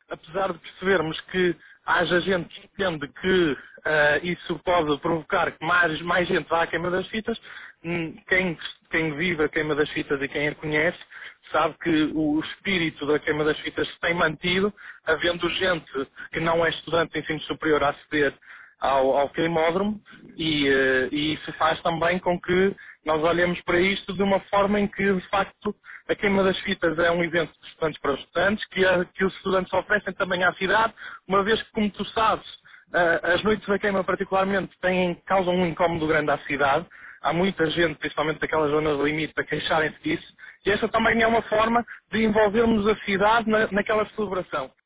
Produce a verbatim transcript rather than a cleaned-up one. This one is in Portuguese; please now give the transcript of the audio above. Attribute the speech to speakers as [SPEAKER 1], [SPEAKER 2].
[SPEAKER 1] apesar de percebermos que haja gente que entende que ah, isso pode provocar que mais, mais gente vá à queima das fitas, hum, quem, quem vive a queima das fitas e quem a conhece sabe que o espírito da queima das fitas se tem mantido, havendo gente que não é estudante de ensino superior a aceder ao, ao queimódromo e, eh, e isso faz também com que nós olhemos para isto de uma forma em que, de facto, a queima das fitas é um evento de estudantes para os estudantes, que, a- que os estudantes oferecem também à cidade, uma vez que, como tu sabes, ah, as noites da queima particularmente têm, causam um incómodo grande à cidade. Há muita gente, principalmente daquelas zonas de limite, a queixarem-se disso. E esta também é uma forma de envolvermos a cidade na, naquela celebração.